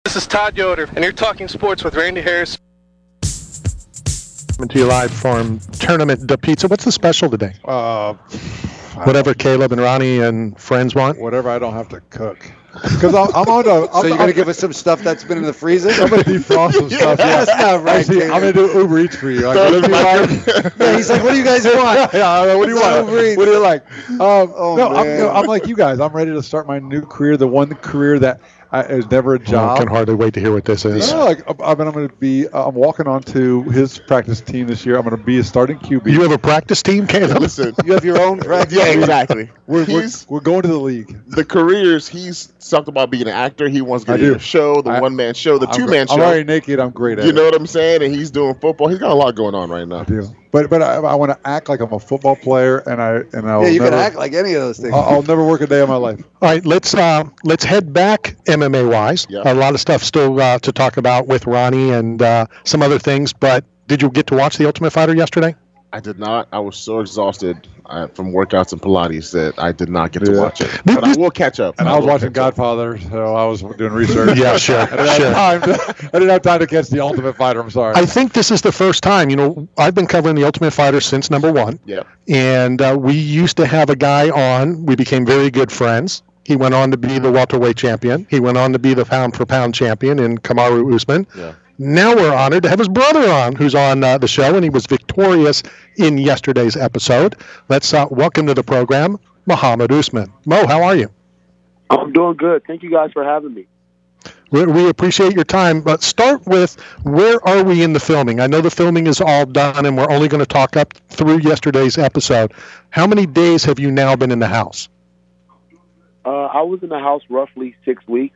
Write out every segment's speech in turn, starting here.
This is Todd Yoder, and you're talking sports with Randy Harris. Coming to you live from Tournament de Pizza. What's the special today? Whatever Caleb and Ronnie and friends want. Whatever I don't have to cook. Because I'm on a. So you're going to give us some stuff that's been in the freezer? I'm going to defrost some stuff. Yeah. That's not right. Actually, I'm going to do Uber Eats for you. Like, Yeah, he's like, what do you guys want? Yeah, what do you want? Uber Eats. What do you like? No, man. I'm like you guys. I'm ready to start my new career, the one career that is never a I job. can hardly wait to hear what this is. No, like, I'm going to be. I'm walking onto his practice team this year. I'm going to be a starting QB. You have a practice team, Caleb? Listen, You have your own practice? yeah, exactly. We're going to the league. The careers he's talked about being an actor. He wants to I get do. a show, the one-man show, the two-man show. I'm already naked. I'm great at You it. know what I'm saying? And he's doing football. He's got a lot going on right now. I do. But I want to act like I'm a football player, and I'll Yeah, you never, can act like any of those things. I'll never work a day of my life. All right, let's head back MMA-wise. Yeah. A lot of stuff still to talk about with Ronnie and some other things, but did you get to watch The Ultimate Fighter yesterday? I did not. I was so exhausted from workouts and Pilates that I did not get to Yeah. watch it. But I will catch up. And I was will watching catch up. Godfather, so I was doing research. Yeah, sure. I didn't have time to catch The Ultimate Fighter. I'm sorry. I think this is the first time. You know, I've been covering The Ultimate Fighter since number one. Yeah. And we used to have a guy on. We became very good friends. He went on to be the welterweight champion. He went on to be the pound-for-pound champion in Kamaru Usman. Yeah. Now we're honored to have his brother on, who's on the show, and he was victorious in yesterday's episode. Let's welcome to the program, Muhammad Usman. Mo, how are you? I'm doing good. Thank you guys for having me. We appreciate your time, but start with, where are we in the filming? I know the filming is all done, and we're only going to talk up through yesterday's episode. How many days have you now been in the house? I was in the house roughly 6 weeks.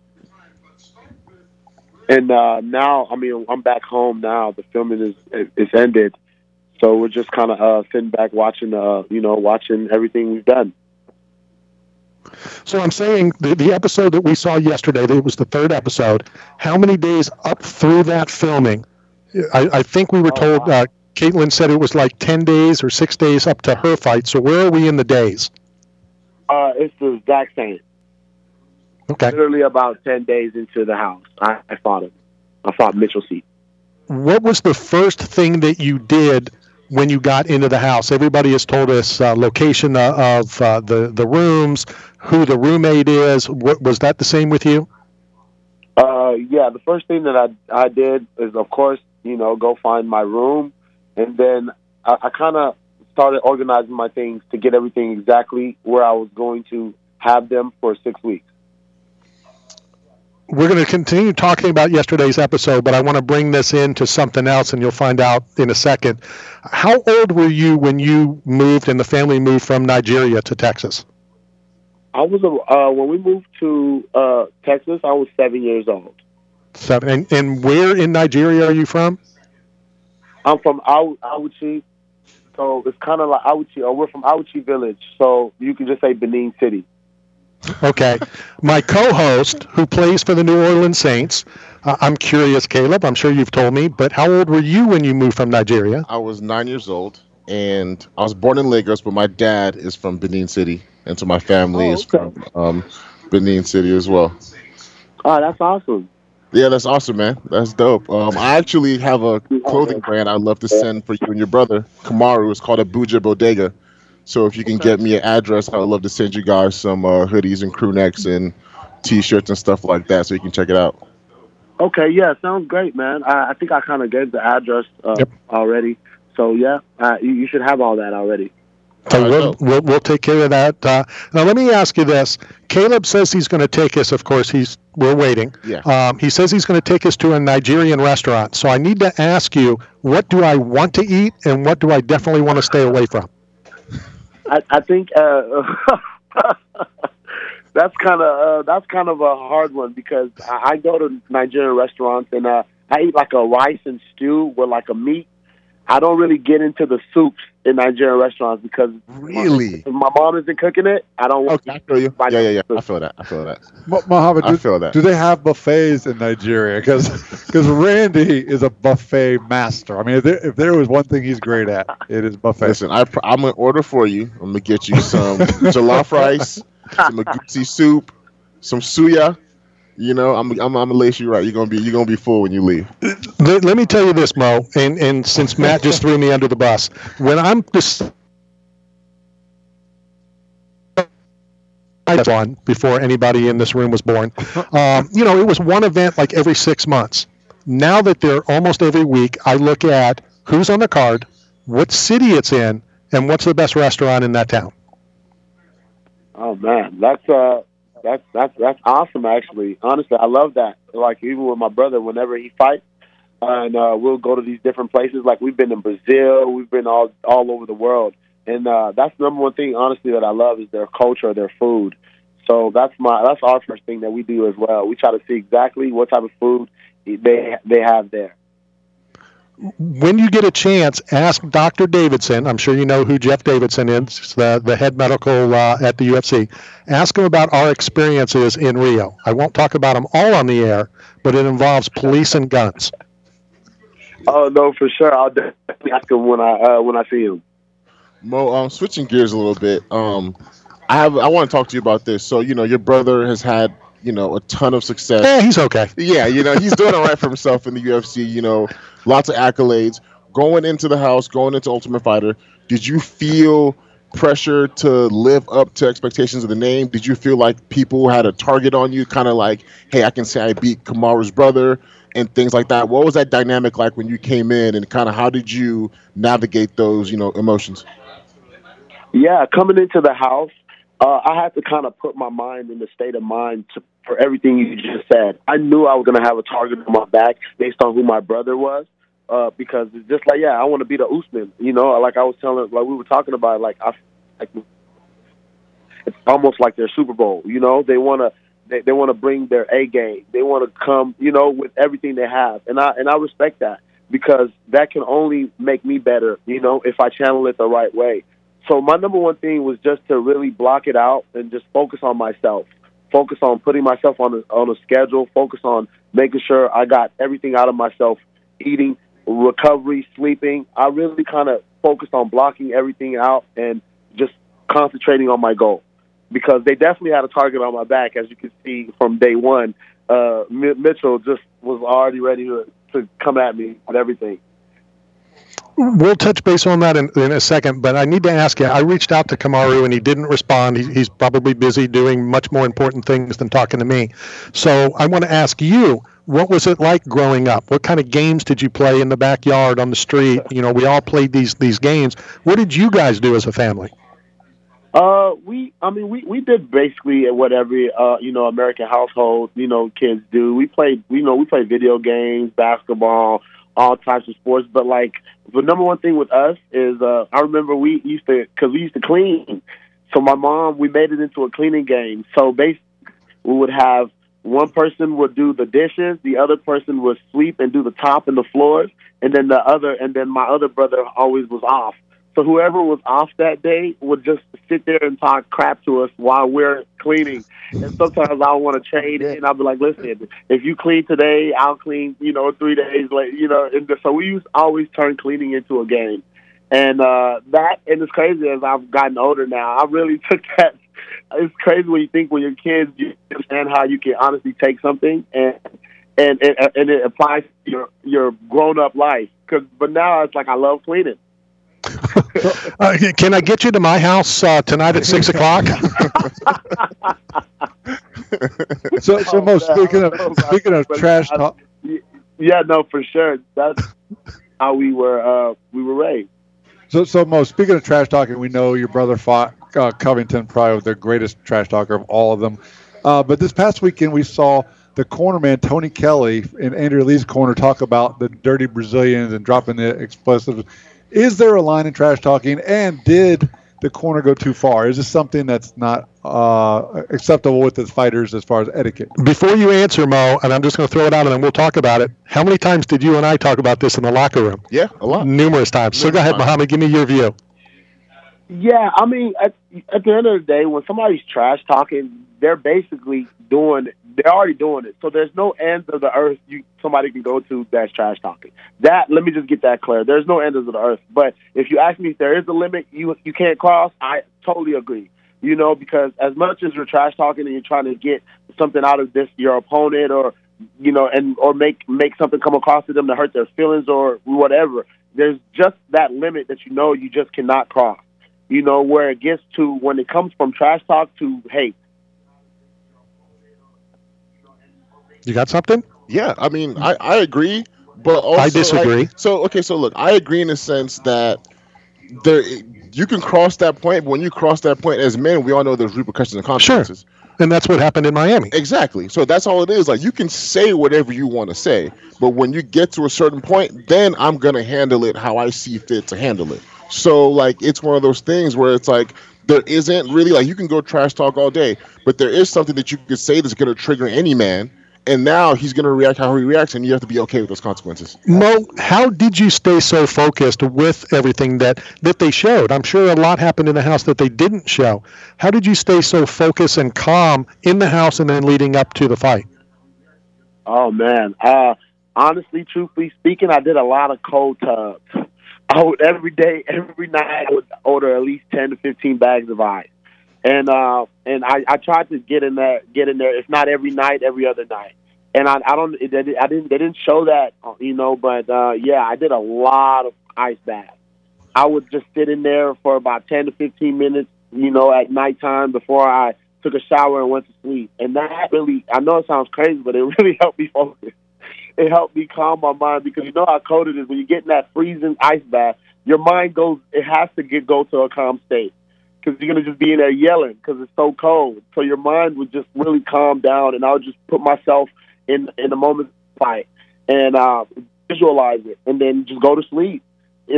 And now, I'm back home now. The filming is ended. So we're just kind of sitting back watching everything we've done. So I'm saying the episode that we saw yesterday, that was the third episode, how many days up through that filming? I think we were told, Caitlin said it was like 10 days or 6 days up to her fight. So where are we in the days? It's the exact same. Okay. Literally about 10 days into the house, I fought him. I fought Mitchell C. What was the first thing that you did when you got into the house? Everybody has told us location of the rooms, who the roommate is. Was that the same with you? Yeah, the first thing that I did is, of course, go find my room. And then I kind of started organizing my things to get everything exactly where I was going to have them for 6 weeks. We're going to continue talking about yesterday's episode, but I want to bring this into something else, and you'll find out in a second. How old were you when you moved and the family moved from Nigeria to Texas? I was when we moved to Texas, I was 7 years old. 7. And where in Nigeria are you from? I'm from Awuchi, so it's kind of like Awuchi, or we're from Awuchi Village, so you can just say Benin City. Okay. My co-host, who plays for the New Orleans Saints, I'm curious, Caleb, I'm sure you've told me, but how old were you when you moved from Nigeria? I was 9 years old, and I was born in Lagos, but my dad is from Benin City, and so my family is from Benin City as well. Oh, that's awesome. Yeah, that's awesome, man. That's dope. I actually have a clothing brand I'd love to send for you and your brother, Kamaru. It's called Abuja Bodega. So if you can get me an address, I'd love to send you guys some hoodies and crew necks and T-shirts and stuff like that so you can check it out. Okay, yeah, sounds great, man. I think I kind of gave the address already. So, yeah, you should have all that already. So we'll take care of that. Now, let me ask you this. Caleb says he's going to take us, of course, we're waiting. Yeah. He says he's going to take us to a Nigerian restaurant. So I need to ask you, what do I want to eat and what do I definitely want to stay away from? I think that's kind of a hard one because I go to Nigerian restaurants and I eat like a rice and stew with like a meat. I don't really get into the soups in Nigerian restaurants because if my mom isn't cooking it, I don't want to. I feel you. Yeah. I feel that. Mohammed, I feel that. Do they have buffets in Nigeria? Because Randy is a buffet master. I mean, if there was one thing he's great at, it is buffet. Listen, I'm going to order for you. I'm going to get you some jollof rice, some egusi soup, some suya, You know, I'm gonna lace you right. You're gonna be full when you leave. Let me tell you this, Mo, and since Matt just threw me under the bus, when I'm just one before anybody in this room was born, it was one event like every 6 months. Now that they're almost every week, I look at who's on the card, what city it's in, and what's the best restaurant in that town. Oh man, that's awesome. Actually, honestly, I love that. Like even with my brother, whenever he fights, and we'll go to these different places. Like we've been in Brazil, we've been all over the world, and that's the number one thing, honestly, that I love is their culture, their food. So that's our first thing that we do as well. We try to see exactly what type of food they have there. When you get a chance, ask Dr. Davidson. I'm sure you know who Jeff Davidson is, the head medical at the UFC. Ask him about our experiences in Rio. I won't talk about them all on the air, but it involves police and guns. Oh no, for sure. I'll definitely ask him when I see him. Mo, switching gears a little bit. I want to talk to you about this. So your brother has had a ton of success. Yeah, he's okay. Yeah, he's doing all right for himself in the UFC. Lots of accolades. Going into the house, going into Ultimate Fighter, did you feel pressure to live up to expectations of the name? Did you feel like people had a target on you, kind of like, hey, I can say I beat Kamaru's brother and things like that? What was that dynamic like when you came in, and kind of how did you navigate those, emotions? Yeah, coming into the house, I had to kind of put my mind in the state of mind for everything you just said. I knew I was going to have a target on my back based on who my brother was, because it's just like, I want to be the Usman. Like I was telling, like we were talking about, it's almost like their Super Bowl. They want to bring their A game. They want to come, with everything they have, and I respect that, because that can only make me better, if I channel it the right way. So my number one thing was just to really block it out and just focus on myself, focus on putting myself on a schedule, focus on making sure I got everything out of myself, eating, recovery, sleeping. I really kind of focused on blocking everything out and just concentrating on my goal, because they definitely had a target on my back, as you can see from day one. Mitchell just was already ready to come at me with everything. We'll touch base on that in a second, but I need to ask you, I reached out to Kamaru and he didn't respond. He's probably busy doing much more important things than talking to me. So I want to ask you, what was it like growing up? What kind of games did you play in the backyard, on the street? We all played these games. What did you guys do as a family? We did basically what every American household kids do. We played video games, basketball, all types of sports. But the number one thing with us is I remember we used to clean. So my mom, we made it into a cleaning game. So basically, we would have one person would do the dishes, the other person would sweep and do the top and the floors, and then my other brother always was off. So whoever was off that day would just sit there and talk crap to us while we're cleaning. And sometimes I want to trade, and I'll be like, listen, if you clean today, I'll clean, 3 days later, And so we always turn cleaning into a game. And and it's crazy as I've gotten older now, I really took that. It's crazy when you think when you're kids, you understand how you can honestly take something and it applies to your grown-up life. But now it's like I love cleaning. Can I get you to my house tonight at 6 o'clock? So Mo, speaking of trash talk. Yeah, no, for sure. That's how we were raised. So Mo, speaking of trash talking, we know your brother fought Covington, probably the greatest trash talker of all of them. But this past weekend, we saw the cornerman Tony Kelly in Andrew Lee's corner talk about the dirty Brazilians and dropping the explosives. Is there a line in trash talking, and did the corner go too far? Is this something that's not acceptable with the fighters as far as etiquette? Before you answer, Mo, and I'm just going to throw it out and then we'll talk about it, how many times did you and I talk about this in the locker room? Yeah, a lot. Numerous times. So go ahead, Muhammad, give me your view. Yeah, I mean, at the end of the day, when somebody's trash talking, they're already doing it. So there's no end of the earth somebody can go to that's trash talking. Let me just get that clear. There's no end of the earth. But if you ask me if there is a limit you can't cross, I totally agree. You know, because as much as you're trash talking and you're trying to get something out of this your opponent, or you know, or make something come across to them to hurt their feelings or whatever, there's just that limit that you just cannot cross. You know, where it gets to when it comes from trash talk to hate. You got something? Yeah, I mean, I agree, but also I disagree. So look, I agree in the sense that you can cross that point, but when you cross that point as men, we all know there's repercussions and consequences. Sure. And that's what happened in Miami. Exactly. So that's all it is. Like, you can say whatever you want to say, but when you get to a certain point, then I'm going to handle it how I see fit to handle it. So, like, it's one of those things where it's like, there isn't really, like, you can go trash talk all day, but there is something that you could say that's going to trigger any man. And now he's going to react how he reacts, and you have to be okay with those consequences. Mo, how did you stay so focused with everything that they showed? I'm sure a lot happened in the house that they didn't show. How did you stay so focused and calm in the house and then leading up to the fight? Oh, man. Honestly, truthfully speaking, I did a lot of cold tubs. I would every night, I would order at least 10 to 15 bags of ice. And I tried to get in there, if not every night, every other night. And they didn't show that, you know, but yeah, I did a lot of ice baths. I would just sit in there for about 10 to 15 minutes, you know, at nighttime before I took a shower and went to sleep. And that really, I know it sounds crazy, but it really helped me focus. It helped me calm my mind, because you know how cold it is when you get in that freezing ice bath. Your mind has to go to a calm state, because you're going to just be in there yelling because it's so cold. So your mind would just really calm down, and I would just put myself in the moment of fight and visualize it, and then just go to sleep. It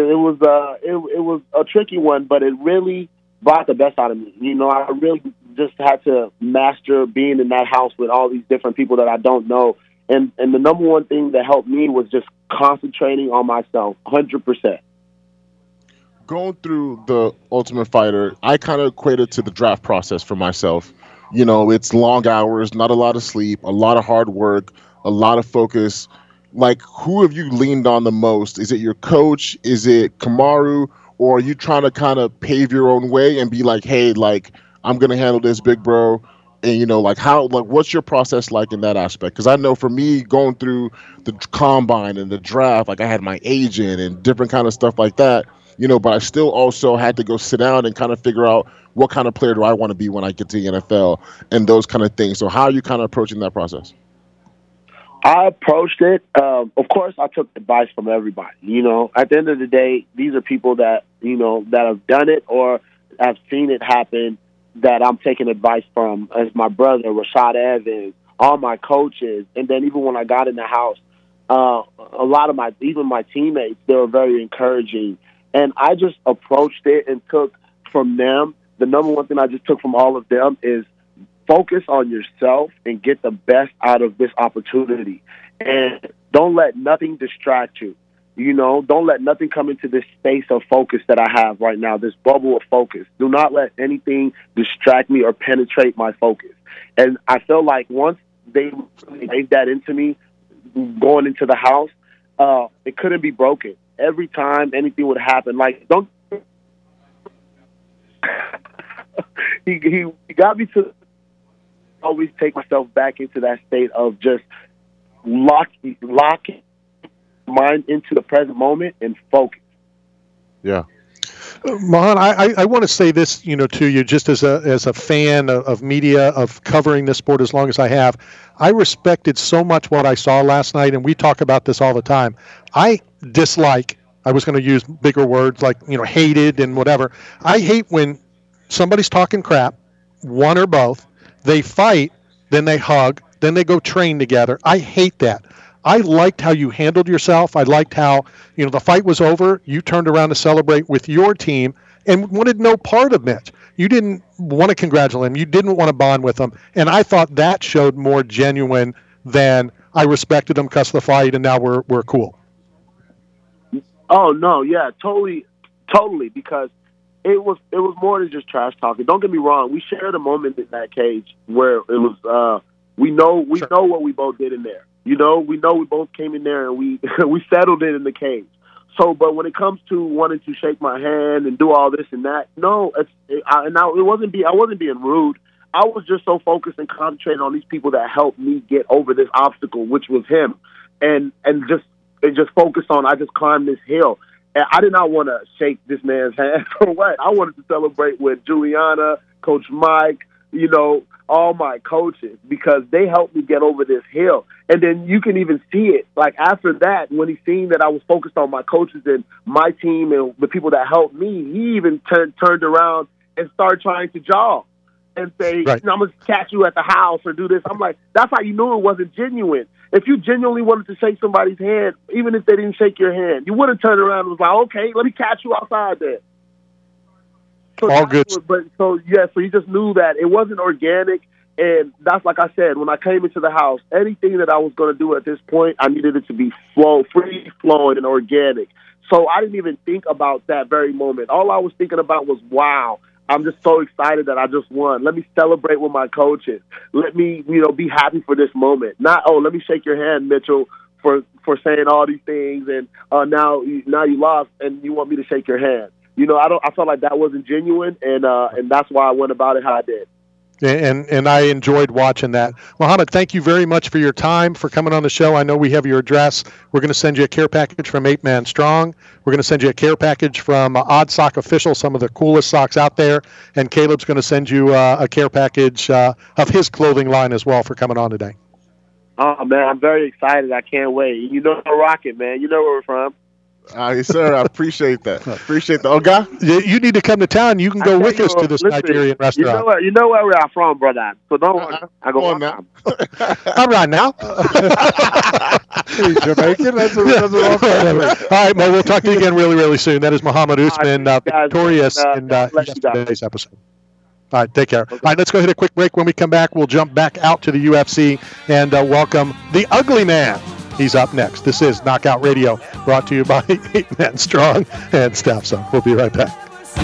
was a tricky one, but it really brought the best out of me. You know, I really just had to master being in that house with all these different people that I don't know. And the number one thing that helped me was just concentrating on myself 100%. Going through the Ultimate Fighter, I kind of equate it to the draft process for myself. You know, it's long hours, not a lot of sleep, a lot of hard work, a lot of focus. Like, who have you leaned on the most? Is it your coach? Is it Kamaru? Or are you trying to kind of pave your own way and be like, hey, like, I'm going to handle this, big bro? And, you know, like, what's your process like in that aspect? Because I know for me, going through the combine and the draft, like, I had my agent and different kind of stuff like that. You know, but I still also had to go sit down and kind of figure out what kind of player do I want to be when I get to the NFL and those kind of things. So how are you kind of approaching that process? I approached it. Of course, I took advice from everybody. You know, at the end of the day, these are people that, you know, that have done it or have seen it happen that I'm taking advice from, as my brother, Rashad Evans, all my coaches. And then even when I got in the house, a lot of my teammates, they were very encouraging. And I just approached it and took from them. The number one thing I just took from all of them is focus on yourself and get the best out of this opportunity. And don't let nothing distract you. You know, don't let nothing come into this space of focus that I have right now, this bubble of focus. Do not let anything distract me or penetrate my focus. And I feel like once they gave that into me going into the house, it couldn't be broken. Every time anything would happen, like, don't he got me to always take myself back into that state of just locking mind into the present moment and focus. Yeah. Mohan, I want to say this, you know, to you, just as a fan of media, of covering this sport as long as I have. I respected so much what I saw last night, and we talk about this all the time. I was going to use bigger words like, you know, hated and whatever. I hate when somebody's talking crap, one or both, they fight, then they hug, then they go train together. I hate that. I liked how you handled yourself. I liked how, you know, the fight was over. You turned around to celebrate with your team and wanted no part of Mitch. You didn't want to congratulate him. You didn't want to bond with him. And I thought that showed more genuine than I respected him because of the fight and now we're cool. Oh, no, yeah, totally, because it was more than just trash talking. Don't get me wrong. We shared a moment in that cage where it was we know what we both did in there. You know, we both came in there and we we settled it in the cage. but when it comes to wanting to shake my hand and do all this and that, no, I wasn't being rude. I was just so focused and concentrated on these people that helped me get over this obstacle, which was him, and just focused on. I just climbed this hill, and I did not want to shake this man's hand for what. I wanted to celebrate with Juliana, Coach Mike, all my coaches, because they helped me get over this hill. And then you can even see it. Like after that, when he seen that I was focused on my coaches and my team and the people that helped me, he even turned around and started trying to jog and say, right. I'm going to catch you at the house or do this. I'm like, that's how you knew it wasn't genuine. If you genuinely wanted to shake somebody's hand, even if they didn't shake your hand, you wouldn't turn around and was like, okay, let me catch you outside there. So all good. So you just knew that it wasn't organic. And that's like I said, when I came into the house, anything that I was going to do at this point, I needed it to be free-flowing and organic. So I didn't even think about that very moment. All I was thinking about was, wow, I'm just so excited that I just won. Let me celebrate with my coaches. Let me, be happy for this moment. Not, let me shake your hand, Mitchell, for saying all these things, and now you lost and you want me to shake your hand. I felt like that wasn't genuine, and that's why I went about it how I did. And I enjoyed watching that. Muhammad, thank you very much for your time, for coming on the show. I know we have your address. We're going to send you a care package from 8 Man Strong. We're going to send you a care package from Odd Sock Official, some of the coolest socks out there. And Caleb's going to send you a care package of his clothing line as well for coming on today. Oh, man, I'm very excited. I can't wait. Rocket, man. You know where we're from. Yes, sir. I appreciate that. Okay. You need to come to town. You can go with us to this Nigerian restaurant. You know where I'm from, brother. So don't worry. I go on now. All right, now. He's Jamaican. That's all right, Mo, we'll talk to you again really, really soon. That is Muhammad Usman, victorious in yesterday's episode. All right, take care. All right, let's go hit a quick break. When we come back, we'll jump back out to the UFC and welcome the Ugly Man. He's up next. This is Knockout Radio, brought to you by 8 Man Strong and Staff Zone. We'll be right back.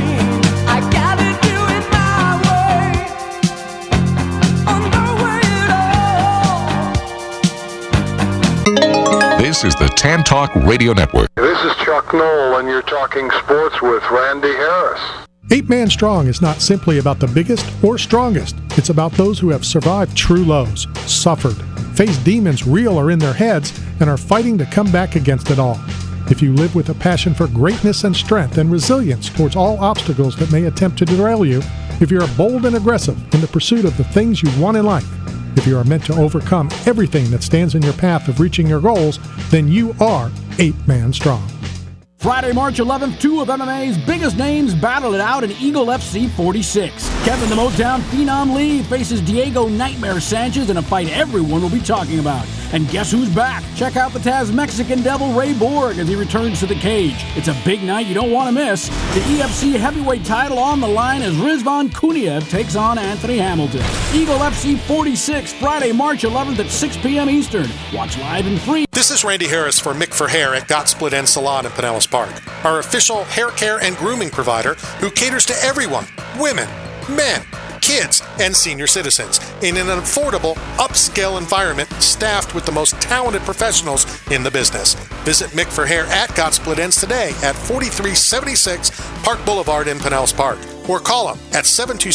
This is the Tan Talk Radio Network. This is Chuck Knoll, and you're talking sports with Randy Harris. 8 Man Strong is not simply about the biggest or strongest. It's about those who have survived true lows, suffered, faced demons real or in their heads, and are fighting to come back against it all. If you live with a passion for greatness and strength and resilience towards all obstacles that may attempt to derail you, if you're bold and aggressive in the pursuit of the things you want in life, if you are meant to overcome everything that stands in your path of reaching your goals, then you are 8 Man Strong. Friday, March 11th, two of MMA's biggest names battle it out in Eagle FC 46. Kevin the Motown Phenom Lee faces Diego Nightmare Sanchez in a fight everyone will be talking about. And guess who's back? Check out the Taz Mexican Devil Ray Borg as he returns to the cage. It's a big night you don't want to miss. The EFC heavyweight title on the line as Rizvan Kuniev takes on Anthony Hamilton. Eagle FC 46, Friday, March 11th at 6 p.m. Eastern. Watch live and free. This is Randy Harris for Mick for Hair at Got Split End Salon in Pinellas Park, our official hair care and grooming provider who caters to everyone, women, men, kids, and senior citizens in an affordable, upscale environment staffed with the most talented professionals in the business. Visit Mick for Hair at Got Split Ends today at 4376 Park Boulevard in Pinellas Park, or call them at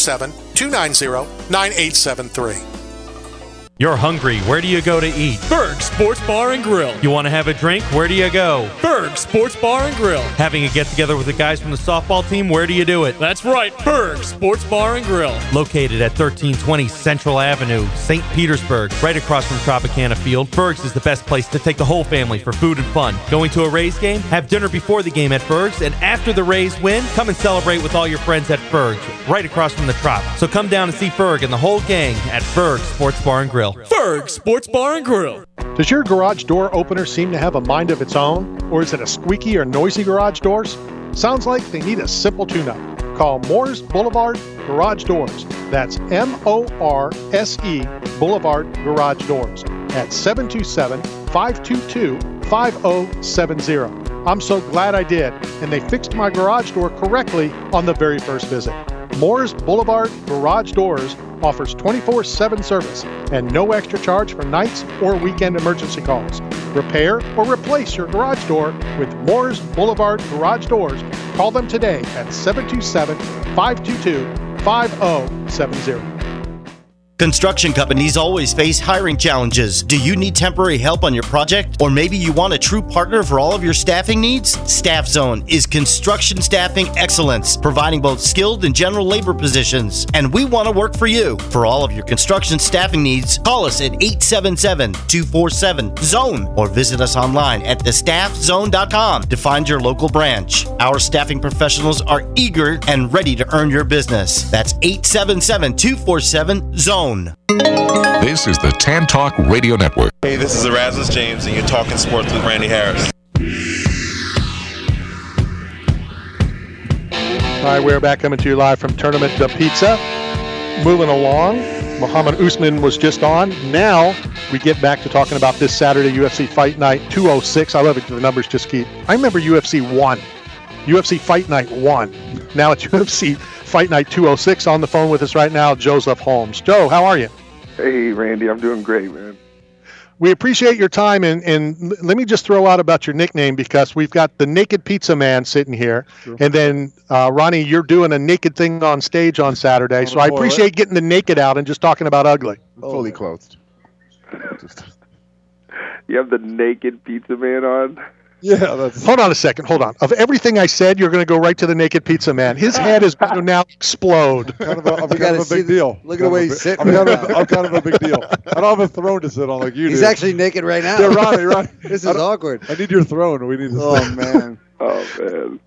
727-290-9873. You're hungry. Where do you go to eat? Berg Sports Bar and Grill. You want to have a drink? Where do you go? Berg Sports Bar and Grill. Having a get-together with the guys from the softball team? Where do you do it? That's right, Berg Sports Bar and Grill. Located at 1320 Central Avenue, St. Petersburg, right across from Tropicana Field, Berg's is the best place to take the whole family for food and fun. Going to a Rays game? Have dinner before the game at Berg's, and after the Rays win, come and celebrate with all your friends at Berg's, right across from the Trop. So come down and see Berg and the whole gang at Berg Sports Bar and Grill. Berg Sports Bar and Grill. Does your garage door opener seem to have a mind of its own? Or is it a squeaky or noisy garage doors? Sounds like they need a simple tune-up. Call Morse Boulevard Garage Doors. That's M-O-R-S-E Boulevard Garage Doors at 727-522-5070. I'm so glad I did, and they fixed my garage door correctly on the very first visit. Moore's Boulevard Garage Doors offers 24/7 service and no extra charge for nights or weekend emergency calls. Repair or replace your garage door with Moore's Boulevard Garage Doors. Call them today at 727-522-5070. Construction companies always face hiring challenges. Do you need temporary help on your project? Or maybe you want a true partner for all of your staffing needs? Staff Zone is construction staffing excellence, providing both skilled and general labor positions. And we want to work for you. For all of your construction staffing needs, call us at 877-247-ZONE or visit us online at thestaffzone.com to find your local branch. Our staffing professionals are eager and ready to earn your business. That's 877-247-ZONE. This is the Tan Talk Radio Network. Hey, this is Erasmus James, and you're talking sports with Randy Harris. All right, we're back coming to you live from Tournament de Pizza. Moving along, Muhammad Usman was just on. Now we get back to talking about this Saturday UFC Fight Night 206. I love it. The numbers just keep. I remember UFC 1. UFC Fight Night 1. Now it's UFC Fight Night 206. On the phone with us right now, Joseph Holmes. Joe, how are you? Hey, Randy. I'm doing great, man. We appreciate your time, and let me just throw out about your nickname, because we've got the Naked Pizza Man sitting here, and then Ronnie, you're doing a naked thing on stage on Saturday, so I appreciate getting the naked out and just talking about ugly. Fully clothed. You have the Naked Pizza Man on? Yeah, that's... Hold on a second. Hold on. Of everything I said, you're going to go right to the Naked Pizza Man. His head is going to now explode. I'm kind of a big deal. Look at the way he's sitting. I'm kind of a big deal. I don't have a throne to sit on like you do. He's actually naked right now. Yeah, Ronnie. This is awkward. I need your throne. We need to Oh, man. Oh, man.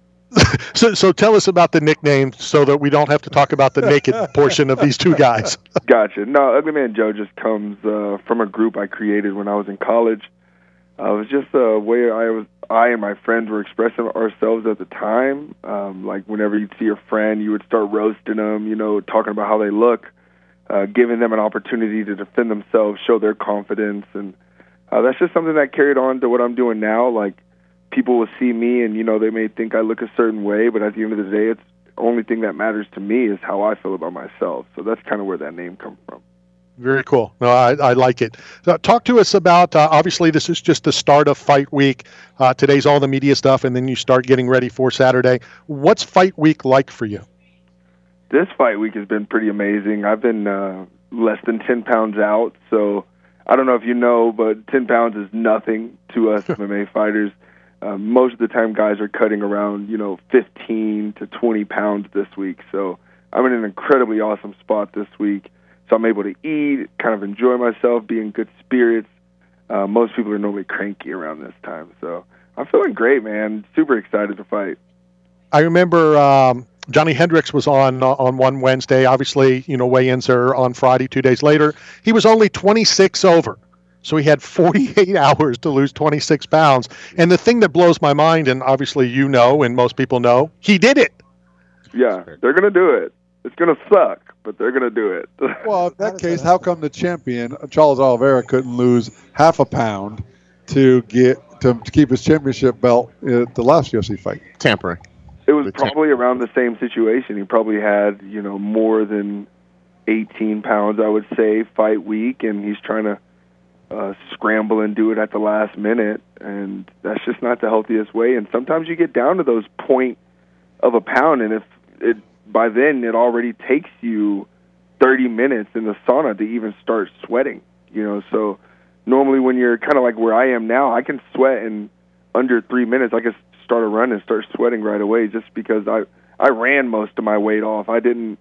So tell us about the nickname so that we don't have to talk about the naked portion of these two guys. Gotcha. No, Ugly Man Joe just comes from a group I created when I was in college. It was just a way I and my friends were expressing ourselves at the time. Like whenever you'd see a friend, you would start roasting them, talking about how they look, giving them an opportunity to defend themselves, show their confidence. And that's just something that carried on to what I'm doing now. Like people will see me and, they may think I look a certain way, but at the end of the day, it's the only thing that matters to me is how I feel about myself. So that's kind of where that name comes from. Very cool. No, I like it. Talk to us about, obviously, this is just the start of fight week. Today's all the media stuff, and then you start getting ready for Saturday. What's fight week like for you? This fight week has been pretty amazing. I've been less than 10 pounds out, so I don't know if you know, but 10 pounds is nothing to us MMA fighters. Most of the time, guys are cutting around, 15 to 20 pounds this week. So I'm in an incredibly awesome spot this week. So I'm able to eat, kind of enjoy myself, be in good spirits. Most people are normally cranky around this time. So I'm feeling great, man. Super excited to fight. I remember Johnny Hendricks was on one Wednesday. Obviously, weigh-ins are on Friday, 2 days later. He was only 26 over. So he had 48 hours to lose 26 pounds. And the thing that blows my mind, and obviously and most people know, he did it. Yeah, they're going to do it. It's going to suck, but they're going to do it. Well, in that case, how come the champion, Charles Oliveira, couldn't lose half a pound to keep his championship belt at the last UFC fight? Tampering. It was probably around the same situation. He probably had, more than 18 pounds, I would say, fight week, and he's trying to scramble and do it at the last minute, and that's just not the healthiest way. And sometimes you get down to those point of a pound, and if by then it already takes you 30 minutes in the sauna to even start sweating, so normally when you're kind of like where I am now, I can sweat in under 3 minutes. I can start a run and start sweating right away just because I ran most of my weight off. I didn't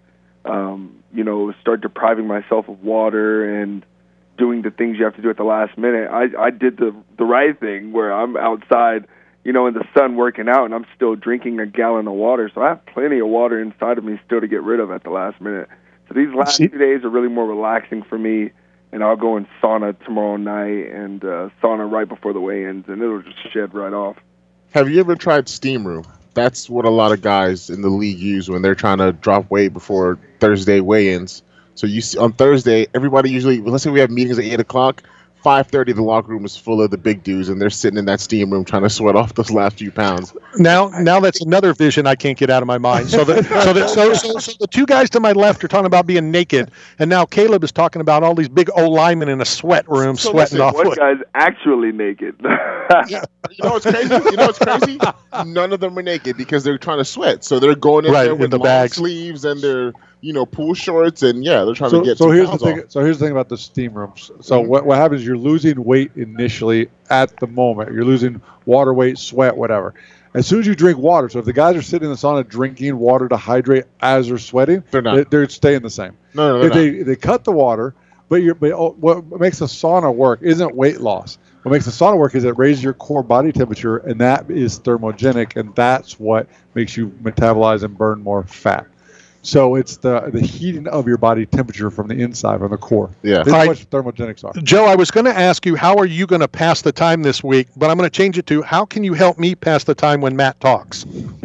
start depriving myself of water and doing the things you have to do at the last minute. I did the right thing where I'm outside in the sun working out, and I'm still drinking a gallon of water. So I have plenty of water inside of me still to get rid of at the last minute. So these last 2 days are really more relaxing for me, and I'll go in sauna tomorrow night and sauna right before the weigh-ins, and it'll just shed right off. Have you ever tried steam room? That's what a lot of guys in the league use when they're trying to drop weight before Thursday weigh-ins. So you see, on Thursday, everybody usually, let's say we have meetings at 8 o'clock, 5:30, the locker room is full of the big dudes, and they're sitting in that steam room trying to sweat off those last few pounds. Now that's another vision I can't get out of my mind. So the two guys to my left are talking about being naked, and now Caleb is talking about all these big old linemen in a sweat room sweating off. One guy's actually naked. You know what's crazy? None of them are naked because they're trying to sweat. So they're going in there with the long bags. sleeves and their pool shorts, and they're trying to get. So here's 2 the pounds thing. off. So here's the thing about the steam rooms. So what happens is you're losing weight initially at the moment. You're losing water weight, sweat, whatever. As soon as you drink water, so if the guys are sitting in the sauna drinking water to hydrate as they're sweating, they're staying the same. No, if they cut the water, but what makes the sauna work isn't weight loss. What makes the sauna work is it raises your core body temperature, and that is thermogenic, and that's what makes you metabolize and burn more fat. So it's the heating of your body temperature from the inside, from the core. Yeah. This is what thermogenics are. Joe, I was going to ask you, how are you going to pass the time this week? But I'm going to change it to, how can you help me pass the time when Matt talks?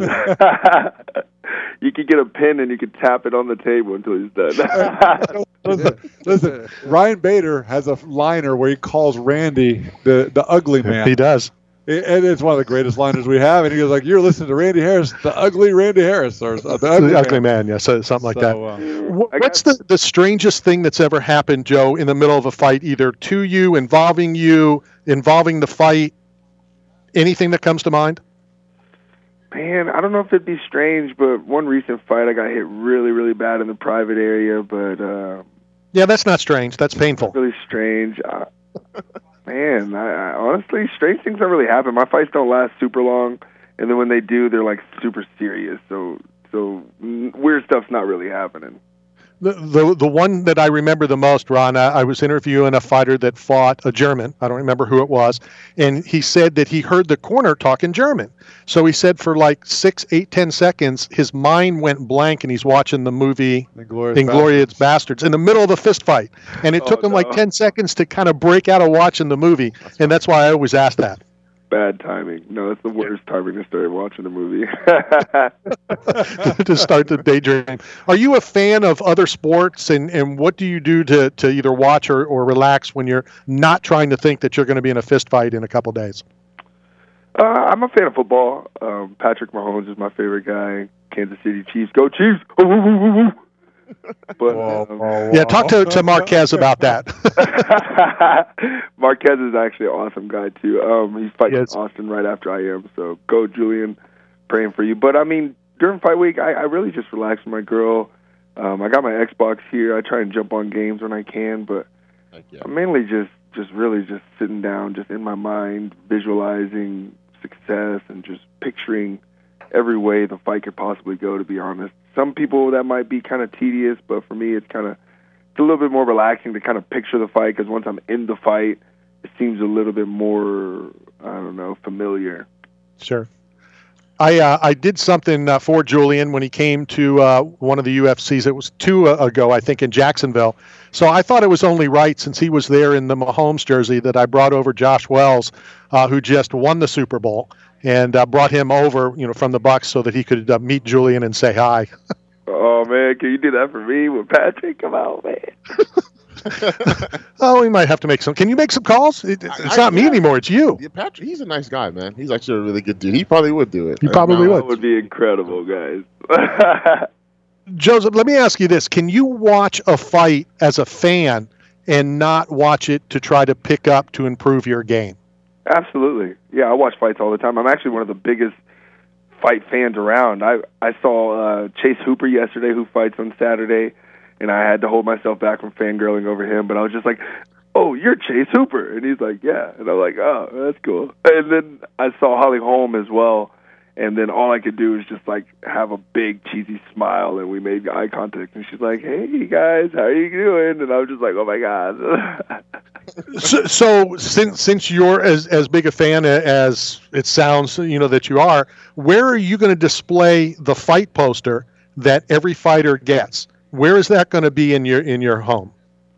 You could get a pen and you could tap it on the table until he's done. Listen, Ryan Bader has a liner where he calls Randy the ugly man. He does. And it's one of the greatest liners we have. And he goes like, "You're listening to Randy Harris, the ugly Randy Harris, or the ugly man." Yeah, so something like that. What's the strangest thing that's ever happened, Joe, in the middle of a fight, either to you, involving the fight? Anything that comes to mind? Man, I don't know if it'd be strange, but one recent fight I got hit really, really bad in the private area. But yeah, that's not strange. That's painful. Really strange. Man, I honestly, strange things don't really happen. My fights don't last super long, and then when they do, they're like super serious. So weird stuff's not really happening. The one that I remember the most, Ron, I was interviewing a fighter that fought a German. I don't remember who it was. And he said that he heard the corner talking German. So he said for like 6, 8, 10 seconds, his mind went blank and he's watching the movie Inglourious Bastards in the middle of the fist fight. And it took him like 10 seconds to kind of break out of watching the movie. And that's why I always ask that. Bad timing. No, that's the worst timing to start watching a movie. To start the daydream. Are you a fan of other sports, and what do you do to either watch or relax when you're not trying to think that you're going to be in a fist fight in a couple days? I'm a fan of football. Patrick Mahomes is my favorite guy. Kansas City Chiefs. Go Chiefs! But yeah, talk to Marquez about that. Marquez is actually an awesome guy too. He's fighting Austin right after I am, so go Julian, praying for you. But I mean, during fight week, I really just relax with my girl. I got my Xbox here. I try and jump on games when I can, but I'm mainly just really sitting down, just in my mind, visualizing success and just picturing every way the fight could possibly go, to be honest. Some people that might be kind of tedious, but for me it's a little bit more relaxing to kind of picture the fight, because once I'm in the fight, it seems a little bit more, I don't know, familiar. Sure. I did something for Julian when he came to one of the UFCs. It was 2 ago, I think, in Jacksonville. So I thought it was only right, since he was there in the Mahomes jersey, that I brought over Josh Wells, who just won the Super Bowl, and brought him over, from the Bucs so that he could meet Julian and say hi. Oh man, can you do that for me with Patrick? Come on, man. Oh, we might have to make some. Can you make some calls? It's not me anymore. It's you. Yeah, Patrick, he's a nice guy, man. He's actually a really good dude. He probably would do it. He probably would. That would be incredible, guys. Joseph, let me ask you this. Can you watch a fight as a fan and not watch it to try to pick up to improve your game? Absolutely. Yeah, I watch fights all the time. I'm actually one of the biggest fight fans around. I saw Chase Hooper yesterday, who fights on Saturday, and I had to hold myself back from fangirling over him, but I was just like, "Oh, you're Chase Hooper." And he's like, "Yeah." And I'm like, "Oh, that's cool." And then I saw Holly Holm as well, and then all I could do is just like have a big cheesy smile, and we made eye contact, and she's like, "Hey guys, how are you doing?" And I was just like, "Oh my God." So since you're as big a fan as it sounds, that you are, where are you going to display the fight poster that every fighter gets? Where is that going to be in your home?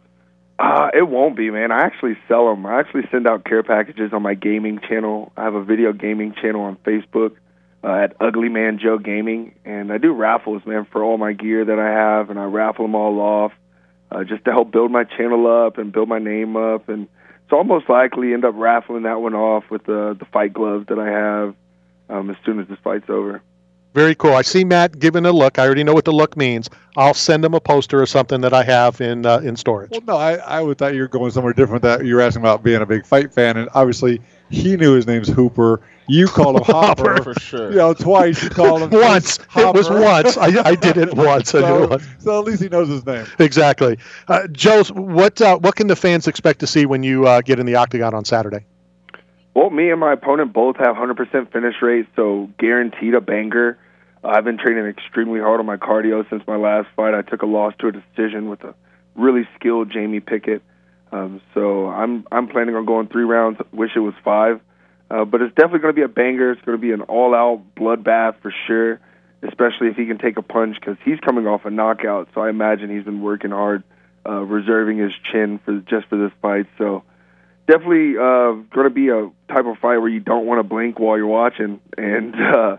It won't be, man. I actually sell them. I actually send out care packages on my gaming channel. I have a video gaming channel on Facebook at Ugly Man Joe Gaming, and I do raffles, man, for all my gear that I have, and I raffle them all off. Just to help build my channel up and build my name up, and I'll most likely end up raffling that one off with the fight gloves that I have as soon as this fight's over. Very cool. I see Matt giving a look. I already know what the look means. I'll send him a poster or something that I have in storage. Well, no, I would thought you were going somewhere different. That you were asking about being a big fight fan, and obviously he knew his name's Hooper. You called him Hopper for sure. You know, twice you called him once. Hopper. It was once. I did it once. So at least he knows his name. Exactly. Joe, what can the fans expect to see when you get in the octagon on Saturday? Well, me and my opponent both have 100% finish rate, so guaranteed a banger. I've been training extremely hard on my cardio since my last fight. I took a loss to a decision with a really skilled Jamie Pickett. So I'm planning on going 3 rounds. Wish it was 5. But it's definitely going to be a banger. It's going to be an all-out bloodbath for sure, especially if he can take a punch because he's coming off a knockout. So I imagine he's been working hard, reserving his chin for this fight. So definitely going to be a type of fight where you don't want to blink while you're watching. And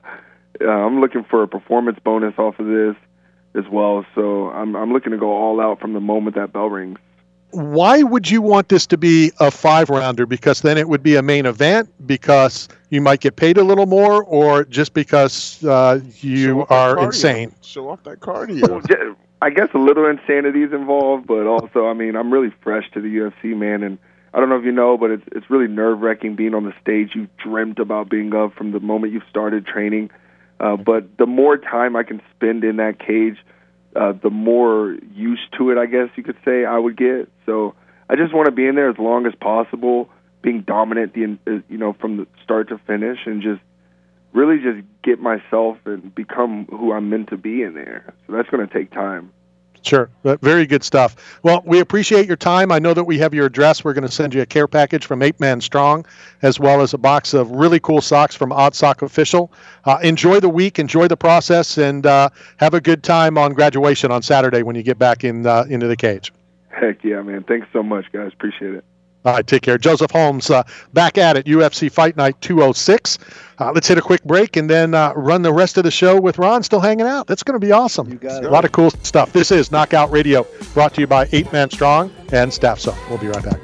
I'm looking for a performance bonus off of this as well. So I'm looking to go all out from the moment that bell rings. Why would you want this to be a 5-rounder? Because then it would be a main event, because you might get paid a little more, or just because you are insane? Show off that cardio. I guess a little insanity is involved, but also, I mean, I'm really fresh to the UFC, man, and I don't know if you know, but it's really nerve-wracking being on the stage you dreamt about being of from the moment you started training. But the more time I can spend in that cage, the more used to it, I guess you could say, I would get. So I just want to be in there as long as possible, being dominant, from the start to finish, and just really just get myself and become who I'm meant to be in there. So that's going to take time. Sure. Very good stuff. Well, we appreciate your time. I know that we have your address. We're going to send you a care package from 8 Man Strong, as well as a box of really cool socks from Odd Sock Official. Enjoy the week, enjoy the process, and have a good time on graduation on Saturday when you get back into the cage. Heck yeah, man. Thanks so much, guys. Appreciate it. All right, take care. Joseph Holmes back at it, UFC Fight Night 206. Let's hit a quick break and then run the rest of the show with Ron still hanging out. That's going to be awesome. You got it. A lot of cool stuff. This is Knockout Radio, brought to you by 8 Man Strong and Staff Soap. We'll be right back.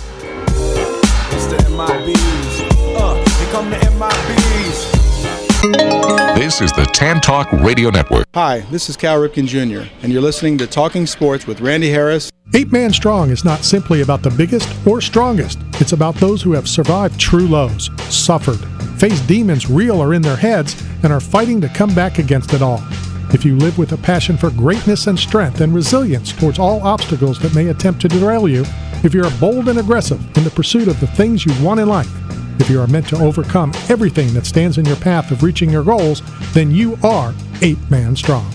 It's the MIBs. Here come the MIBs. This is the Tan Talk Radio Network. Hi, this is Cal Ripken Jr., and you're listening to Talking Sports with Randy Harris. 8 Man Strong is not simply about the biggest or strongest. It's about those who have survived true lows, suffered, faced demons real or in their heads, and are fighting to come back against it all. If you live with a passion for greatness and strength and resilience towards all obstacles that may attempt to derail you, if you're bold and aggressive in the pursuit of the things you want in life, if you are meant to overcome everything that stands in your path of reaching your goals, then you are 8 Man Strong.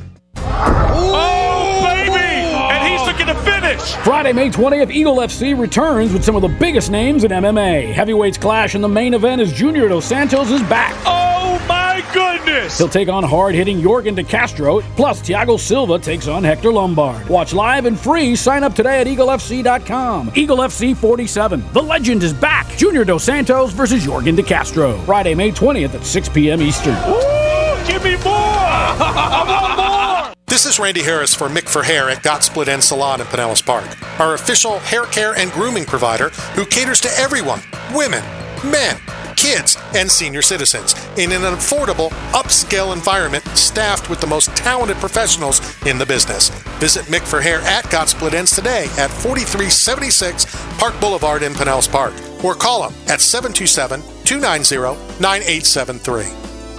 Oh, baby! And he's looking to finish! Friday, May 20th, Eagle FC returns with some of the biggest names in MMA. Heavyweights clash in the main event as Junior Dos Santos is back. Oh, my goodness! He'll take on hard-hitting Yorgan De Castro, plus Thiago Silva takes on Hector Lombard. Watch live and free. Sign up today at EagleFC.com. Eagle FC 47. The legend is back. Junior Dos Santos versus Yorgan De Castro. Friday, May 20th at 6 p.m. Eastern. Ooh, give me more! I want more! This is Randy Harris for Mick for Hair at Got Split End Salon in Pinellas Park, our official hair care and grooming provider who caters to everyone, women, men, kids, and senior citizens in an affordable, upscale environment staffed with the most talented professionals in the business. Visit Mick for Hair at Got Split Ends today at 4376 Park Boulevard in Pinellas Park, or call them at 727-290-9873.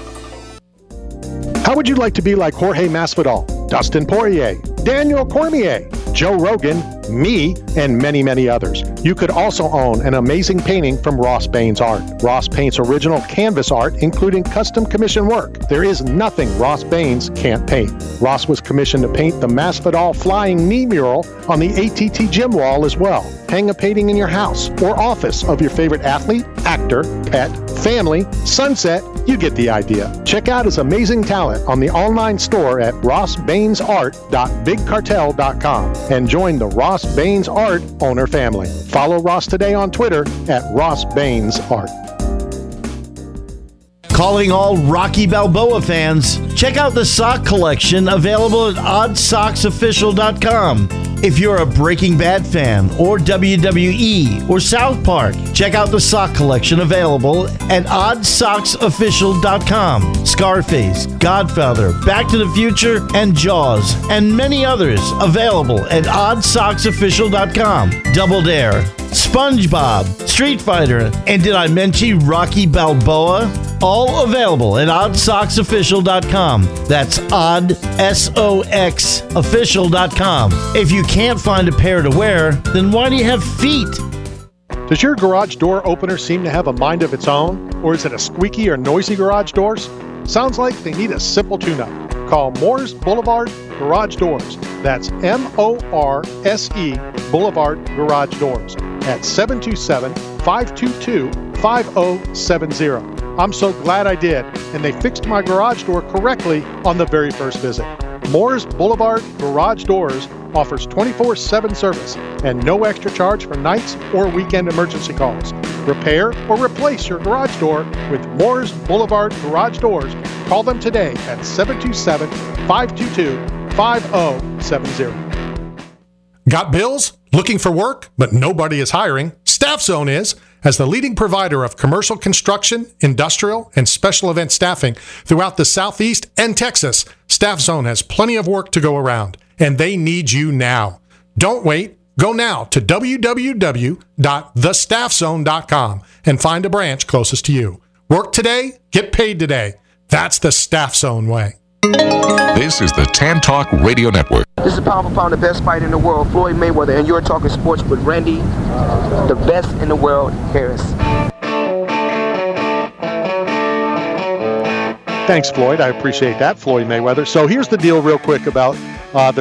How would you like to be like Jorge Masvidal, Dustin Poirier, Daniel Cormier, Joe Rogan, me, and many, many others? You could also own an amazing painting from Ross Baines Art. Ross paints original canvas art, including custom commission work. There is nothing Ross Baines can't paint. Ross was commissioned to paint the Masvidal flying knee mural on the ATT gym wall as well. Hang a painting in your house or office of your favorite athlete, actor, pet, family, sunset. You get the idea. Check out his amazing talent on the online store at rossbainesart.bigcartel.com and join the Ross Baines Art owner family. Follow Ross today on Twitter at Ross Baines Art. Calling all Rocky Balboa fans, check out the sock collection available at oddsocksofficial.com. If you're a Breaking Bad fan or WWE or South Park, check out the sock collection available at oddsocksofficial.com. Scarface, Godfather, Back to the Future, and Jaws, and many others available at oddsocksofficial.com. Double Dare, SpongeBob, Street Fighter, and did I mention Rocky Balboa? All available at oddsocksofficial.com. That's oddsocksofficial.com. If you can't find a pair to wear, then why do you have feet? Does your garage door opener seem to have a mind of its own? Or is it a squeaky or noisy garage doors? Sounds like they need a simple tune-up. Call Moore's Boulevard Garage Doors. That's M-O-R-S-E Boulevard Garage Doors at 727-522-5070. I'm so glad I did, and they fixed my garage door correctly on the very first visit. Moore's Boulevard Garage Doors offers 24/7 service and no extra charge for nights or weekend emergency calls. Repair or replace your garage door with Moore's Boulevard Garage Doors. Call them today at 727-522-5070. Got bills? Looking for work, but nobody is hiring? Staff Zone is. As the leading provider of commercial construction, industrial, and special event staffing throughout the Southeast and Texas, Staff Zone has plenty of work to go around, and they need you now. Don't wait. Go now to www.thestaffzone.com and find a branch closest to you. Work today, get paid today. That's the Staff Zone way. This is the Tan Talk Radio Network. This is pound for pound, the best fight in the world, Floyd Mayweather, and you're talking sports with Randy, the best in the world, Harris. Thanks, Floyd. I appreciate that, Floyd Mayweather. So here's the deal real quick about the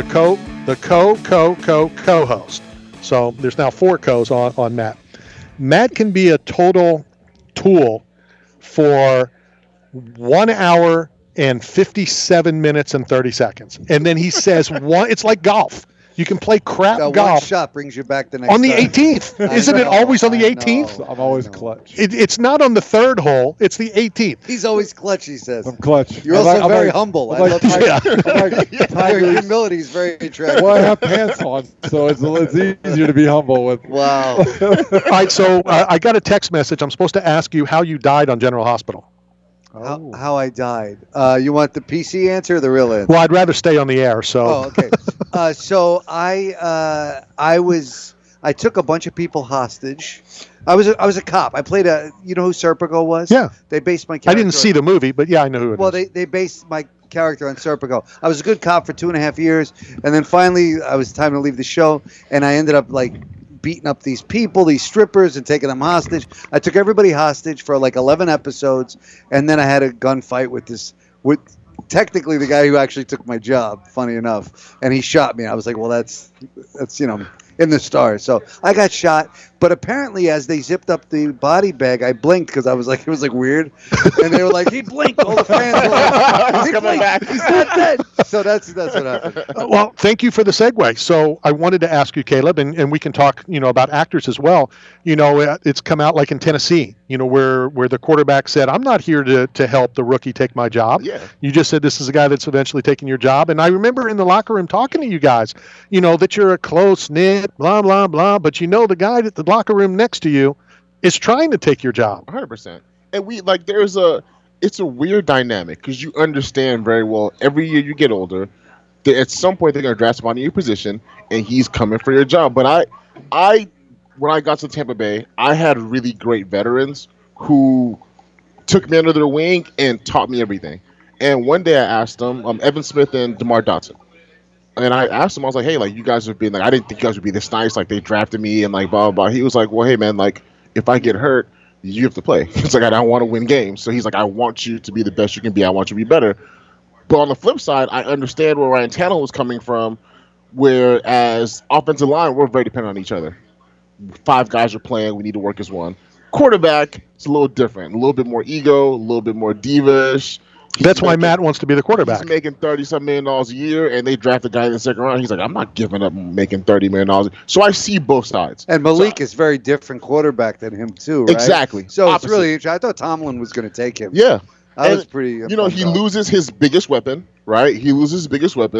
co-host. So there's now 4 co's on Matt. Matt can be a total tool for 1 hour and 57 minutes and 30 seconds. And then he says it's like golf. You can play crap golf. One shot brings you back the next on the time. 18th. Isn't it always on the 18th? I'm always clutch. It's not on the 3rd hole. It's the 18th. He's always clutch, he says. I'm clutch. You're also very humble. I love Tiger. your humility is very attractive. Well, I have pants on, so it's easier to be humble with. Wow. All right, so I got a text message. I'm supposed to ask you how you died on General Hospital. How I died. You want the PC answer or the real answer? Well, I'd rather stay on the air. So. Oh, okay. So I took a bunch of people hostage. I was a cop. I played you know who Serpico was? Yeah. They based my character. I didn't see the movie, but yeah, I know who it is. Well, they based my character on Serpico. I was a good cop for 2.5 years, and then finally I was time to leave the show, and I ended up beating up these people, these strippers, and taking them hostage. I took everybody hostage for 11 episodes, and then I had a gunfight with technically the guy who actually took my job, funny enough, and he shot me. I was like, well, that's in the stars. So I got shot, but apparently as they zipped up the body bag, I blinked because I was like, it was weird, and they were like, he blinked. All the fans were like, he blinked. He's not dead. So that's what happened. Well, thank you for the segue. So I wanted to ask you, Caleb, and we can talk, about actors as well. It's come out like in Tennessee, where the quarterback said, I'm not here to help the rookie take my job. Yeah. You just said this is a guy that's eventually taking your job. And I remember in the locker room talking to you guys, that you're a close-knit, blah, blah, blah. But the guy at the locker room next to you is trying to take your job. 100%. And it's a weird dynamic because you understand very well every year you get older, at some point they're going to draft somebody in your position and he's coming for your job. But when I got to Tampa Bay, I had really great veterans who took me under their wing and taught me everything. And one day I asked them, Evan Smith and DeMar Dotson. And I asked him, I was like, hey, you guys have been I didn't think you guys would be this nice. They drafted me and blah, blah, blah. He was like, well, hey, man, if I get hurt, you have to play. It's I don't want to win games. So he's like, I want you to be the best you can be. I want you to be better. But on the flip side, I understand where Ryan Tannehill was coming from, whereas offensive line, we're very dependent on each other. 5 guys are playing. We need to work as one. Quarterback, it's a little different. A little bit more ego, a little bit more diva-ish. That's why Matt wants to be the quarterback. He's making $30-some million a year, and they draft a guy in the second round. He's like, I'm not giving up making $30 million. So I see both sides. And Malik is very different quarterback than him, too, right? Exactly. So Opposite. It's really interesting. I thought Tomlin was going to take him. Yeah. That was pretty... he loses his biggest weapon, right? He loses his biggest weapon.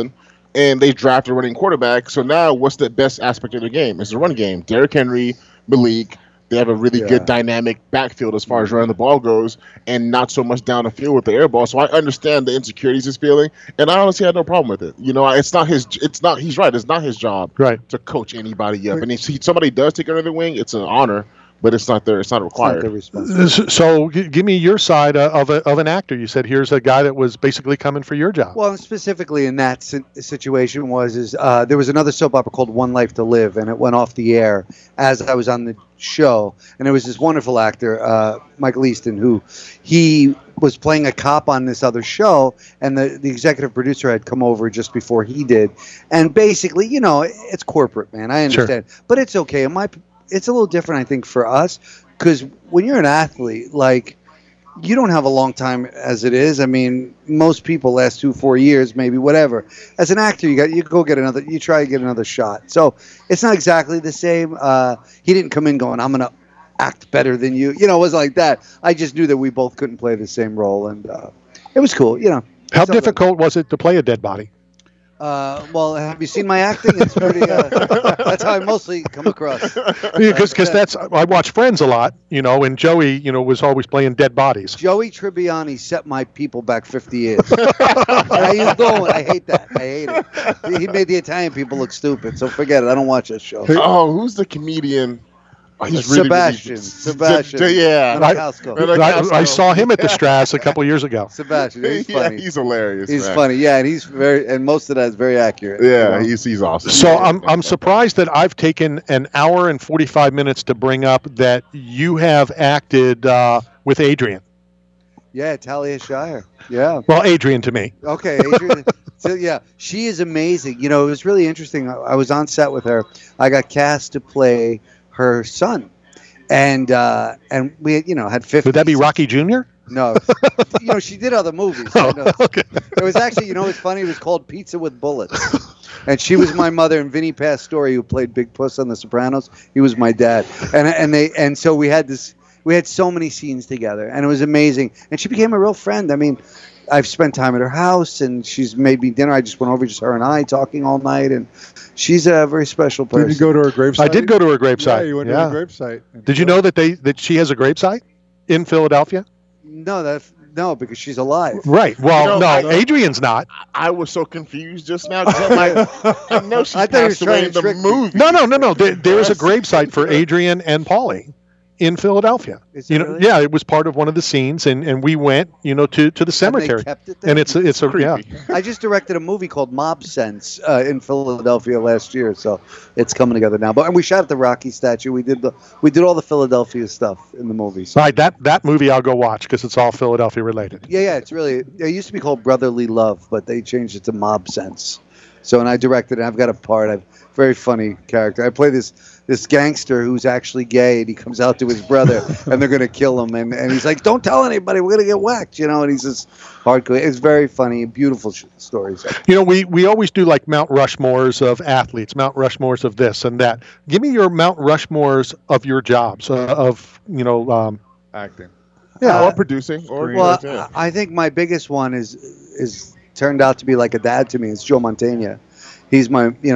and they draft a running quarterback. So now, what's the best aspect of their game? It's the run game. Derrick Henry, Malik. They have a really good dynamic backfield as far as running the ball goes, and not so much down the field with the air ball. So I understand the insecurities he's feeling, and I honestly had no problem with it. You know, it's not his. It's not. He's right. It's not his job to coach anybody up. And if somebody does take under the wing, it's an honor, but it's not there. It's not required. So give me your side of an actor. You said here's a guy that was basically coming for your job. Well, specifically in that situation there was another soap opera called One Life to Live, and it went off the air as I was on the show. And there was this wonderful actor, Michael Easton, who he was playing a cop on this other show, and the executive producer had come over just before he did. And basically, you know, it's corporate, man. I understand. Sure. But it's okay. It's a little different, I think, for us, because when you're an athlete, like, you don't have a long time as it is. I mean, most people last 2-4 years, maybe, whatever. As an actor, you try to get another shot. So it's not exactly the same. He didn't come in going, I'm going to act better than you. You know, it wasn't like that. I just knew that we both couldn't play the same role, and it was cool, you know. How difficult was it to play a dead body? Well, have you seen my acting? It's pretty. That's how I mostly come across. Because I watch Friends a lot, you know, and Joey, you know, was always playing dead bodies. Joey Tribbiani set my people back 50 years. How you doing? I hate that. I hate it. He made the Italian people look stupid, so forget it. I don't watch that show. Oh, who's the comedian? Oh, he's Sebastian. Sebastian. Yeah. I saw him at the Strass a couple years ago. Sebastian. He's funny. He's hilarious. He's funny. Yeah, and most of that is very accurate. Yeah, you know? he's awesome. So I'm surprised that I've taken an hour and 45 minutes to bring up that you have acted with Adrian. Yeah, Talia Shire. Yeah. Well, Adrian to me. Okay, Adrian. So, yeah, she is amazing. You know, it was really interesting. I was on set with her. I got cast to play her son, and we, you know, had 50. Would that be Rocky Jr.? No, you know, she did other movies. Okay. It was actually, you know, it's funny. It was called Pizza with Bullets, and she was my mother. And Vinny Pastore, who played Big Puss on The Sopranos, he was my dad. And so we had so many scenes together, and it was amazing. And she became a real friend. I mean, I've spent time at her house, and she's made me dinner. I just went over, just her and I talking all night, and she's a very special person. Did you go to her gravesite? I did go to her gravesite. Yeah, you went to her gravesite. Did you know that she has a gravesite in Philadelphia? No, because she's alive. Right. Well, no, Adrian's not. I was so confused just now. I know she passed away in the movie. No. There is a gravesite for Adrian and Paulie in Philadelphia. Really? Yeah, it was part of one of the scenes, and we went, you know, to the cemetery. And they kept it there? And it's a yeah. I just directed a movie called Mob Sense in Philadelphia last year, so it's coming together now. And we shot at the Rocky statue. We did all the Philadelphia stuff in the movie. So. Right, that movie I'll go watch because it's all Philadelphia related. Yeah, it's really. It used to be called Brotherly Love, but they changed it to Mob Sense. So, and I directed it. I've got a part. I've very funny character. I play this gangster who's actually gay, and he comes out to his brother, and they're going to kill him. And he's like, don't tell anybody, we're going to get whacked, you know, and he's just hardcore. It's very funny, beautiful stories. You know, we always do like Mount Rushmores of athletes, Mount Rushmores of this and that. Give me your Mount Rushmores of your jobs, of, you know. Acting. Yeah, or producing. Well, I think my biggest one is turned out to be like a dad to me. It's Joe Mantegna. He's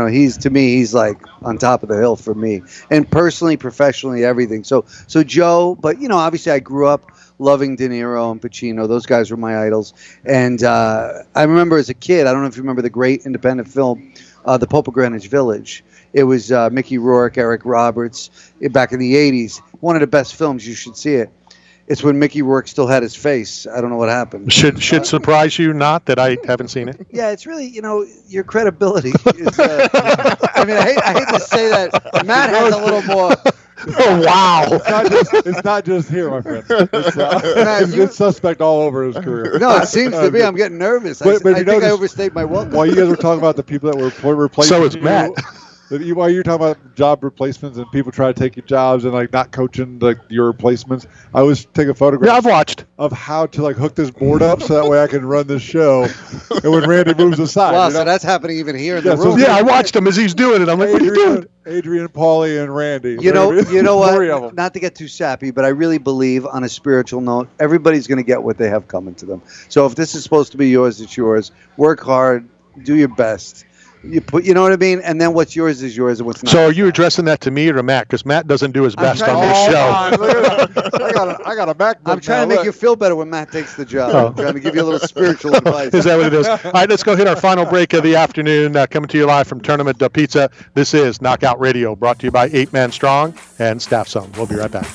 he's like on top of the hill for me, and personally, professionally, everything. So Joe, but you know, obviously I grew up loving De Niro and Pacino. Those guys were my idols. And I remember as a kid, I don't know if you remember the great independent film, The Pope of Greenwich Village. It was Mickey Rourke, Eric Roberts, back in the 80s. One of the best films. You should see it. It's when Mickey Rourke still had his face. I don't know what happened. Should surprise you not that I haven't seen it. Yeah, it's really, you know, your credibility is, I mean, I hate to say that. Matt has a little more. Oh, wow. It's not just here, my friend. It's suspect all over his career. No, it seems to be. I'm getting nervous. I think I overstayed my welcome. While you guys were talking about the people that were replacing so is Matt. While you're talking about job replacements and people try to take your jobs and like not coaching your replacements, I always take a photograph. Yeah, I've watched of how to like hook this board up so that way I can run this show. And when Randy moves aside, wow, so that's happening even here in the room. Yeah, I watched him as he's doing it. I'm like, what are you doing? Adrian, Paulie, and Randy. You know what? Not to get too sappy, but I really believe on a spiritual note, everybody's going to get what they have coming to them. So if this is supposed to be yours, it's yours. Work hard, do your best. You know what I mean? And then what's yours is yours and what's not. So are you addressing that to me or to Matt? Because Matt doesn't do his best on this show. I got a MacBook. I'm trying to make you feel better when Matt takes the job. I'm trying to give you a little spiritual advice. Is that what it is? All right, let's go hit our final break of the afternoon. Coming to you live from Tournament Pizza. This is Knockout Radio, brought to you by 8 Man Strong and Staff Zone. We'll be right back.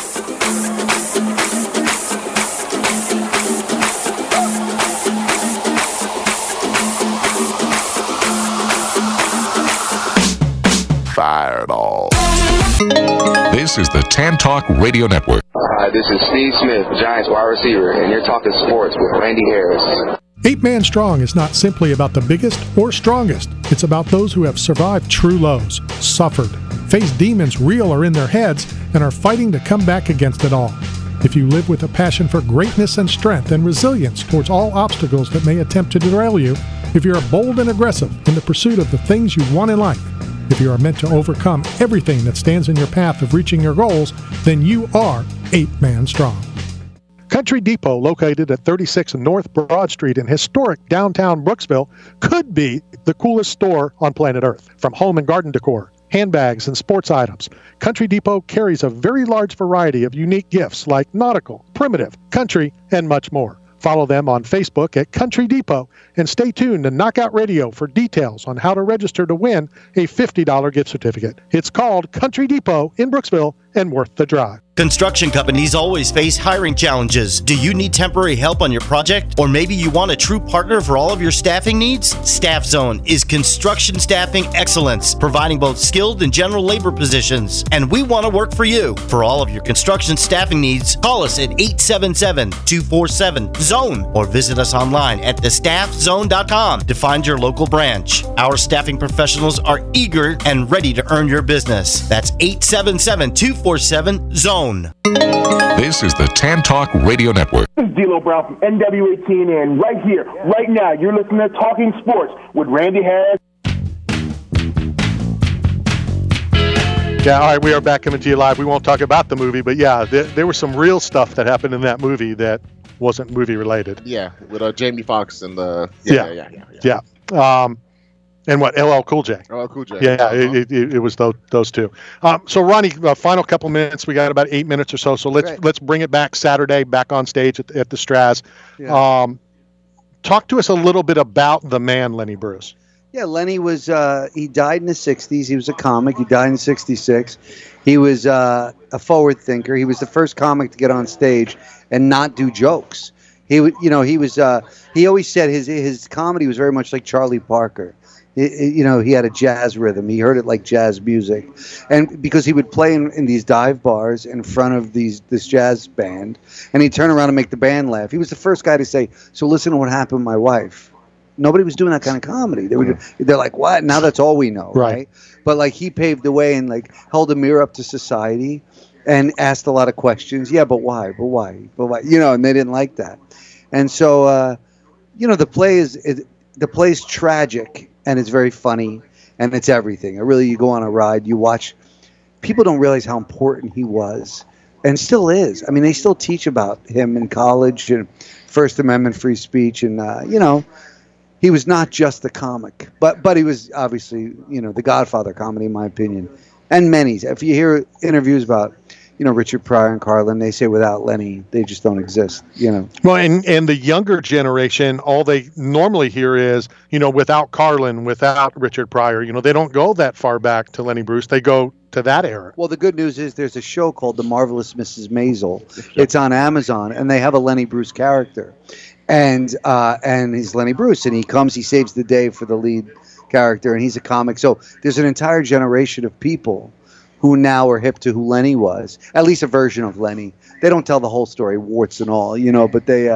Fireball. This is the Tan Talk Radio Network. Hi, this is Steve Smith, Giants wide receiver, and you're talking sports with Randy Harris. 8 Man Strong is not simply about the biggest or strongest. It's about those who have survived true lows, suffered, faced demons real or in their heads, and are fighting to come back against it all. If you live with a passion for greatness and strength and resilience towards all obstacles that may attempt to derail you, if you're bold and aggressive in the pursuit of the things you want in life, if you are meant to overcome everything that stands in your path of reaching your goals, then you are 8 Man Strong. Country Depot, located at 36 North Broad Street in historic downtown Brooksville, could be the coolest store on planet Earth. From home and garden decor, handbags, and sports items, Country Depot carries a very large variety of unique gifts like nautical, primitive, country, and much more. Follow them on Facebook at Country Depot and stay tuned to Knockout Radio for details on how to register to win a $50 gift certificate. It's called Country Depot in Brooksville and worth the drive. Construction companies always face hiring challenges. Do you need temporary help on your project? Or maybe you want a true partner for all of your staffing needs? Staff Zone is construction staffing excellence, providing both skilled and general labor positions. And we want to work for you. For all of your construction staffing needs, call us at 877-247-ZONE or visit us online at thestaffzone.com to find your local branch. Our staffing professionals are eager and ready to earn your business. That's 877-247-ZONE. This is the Tan Talk Radio Network. This is D'Lo Brown from NWA and right here, right now, you're listening to Talking Sports with Randy Harris. Yeah, all right, we are back coming to you live. We won't talk about the movie, but yeah, there was some real stuff that happened in that movie that wasn't movie related. Yeah, with Jamie Foxx and the yeah. And what, LL Cool J? LL Cool J. Yeah, it was those two. So Ronnie, final couple minutes. We got about 8 minutes or so. So let's bring it back Saturday, back on stage at the Straz. Yeah. Talk to us a little bit about the man, Lenny Bruce. Yeah, Lenny was, he died in the 60s. He was a comic. He died in 66. He was a forward thinker. He was the first comic to get on stage and not do jokes. He always said his comedy was very much like Charlie Parker. He had a jazz rhythm. He heard it like jazz music. And because he would play in these dive bars in front of this jazz band, and he'd turn around and make the band laugh. He was the first guy to say, so listen to what happened to my wife. Nobody was doing that kind of comedy. They're like, what? Now that's all we know, right? But like he paved the way and like held a mirror up to society and asked a lot of questions. Yeah, but why? But why? But why? And they didn't like that. And so, the play is tragic. And it's very funny, and it's everything. You go on a ride, you watch. People don't realize how important he was, and still is. I mean, they still teach about him in college and First Amendment free speech, and he was not just the comic, but he was obviously the Godfather comedy, in my opinion, and many. If you hear interviews about Richard Pryor and Carlin, they say without Lenny, they just don't exist, Well, and the younger generation, all they normally hear is, without Carlin, without Richard Pryor, they don't go that far back to Lenny Bruce. They go to that era. Well, the good news is there's a show called The Marvelous Mrs. Maisel. It's on Amazon, and they have a Lenny Bruce character. And he's Lenny Bruce, and he saves the day for the lead character, and he's a comic. So there's an entire generation of people who now are hip to who Lenny was, at least a version of Lenny. They don't tell the whole story, warts and all, but they